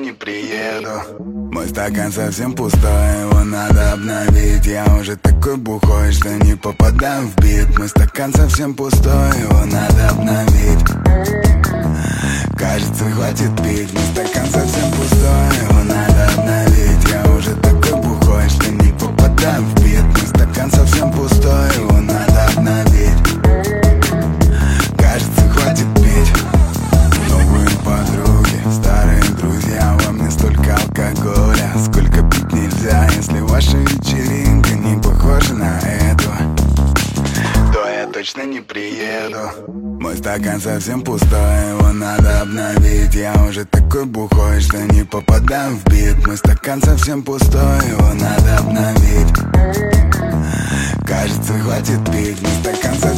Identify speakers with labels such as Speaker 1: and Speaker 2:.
Speaker 1: не приеду. Мой стакан совсем пустой, его надо обновить. Я уже такой бухой, что не попадаю в бит. Мой стакан совсем пустой, его надо обновить. Кажется, хватит пить. Мой стакан совсем пустой, его надо обновить. Я уже такой бухой, что не попадаю в бит. Мой стакан совсем пустой, его надо обновить. Кажется, хватит пить. Новые подруги, старые друзья. Во мне столько алкоголя, сколько пить нельзя. Если ваша вечеринка не похожа на эту, то я точно не приеду. Мой стакан совсем пустой, его надо обновить. Я уже такой бухой, что не попадаю в бит. Мой стакан совсем пустой, его надо обновить. Кажется, хватит пить. Мой стакан